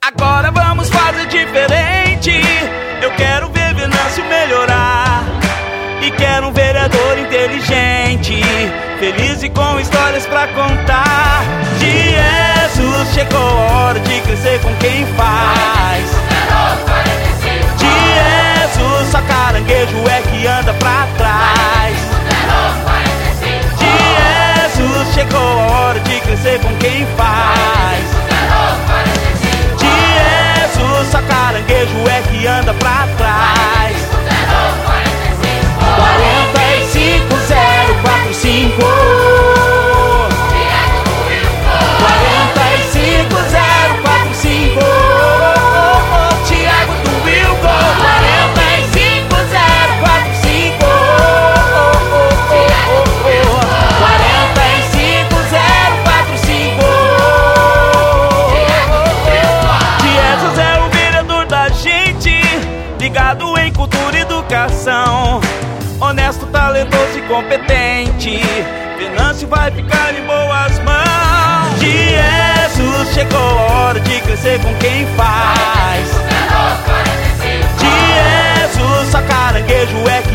Agora vamos fazer diferente. Eu quero ver Venâncio melhorar e quero um vereador inteligente, feliz e com histórias pra contar. Jesus, chegou a hora de crescer com quem faz. Jesus, só caranguejo é que anda pra trás. Jesus, chegou a hora de crescer com quem faz. Jesus, só caranguejo é que anda pra trás. 45045 45045 Thiago do Wilco. 45045 45045 Jesus é o vereador da gente, ligado em cultura e educação, honesto, talentoso e competente. Venâncio vai ficar em boas mãos. Jesus, chegou a hora de crescer com quem faz. Jesus, só caranguejo é que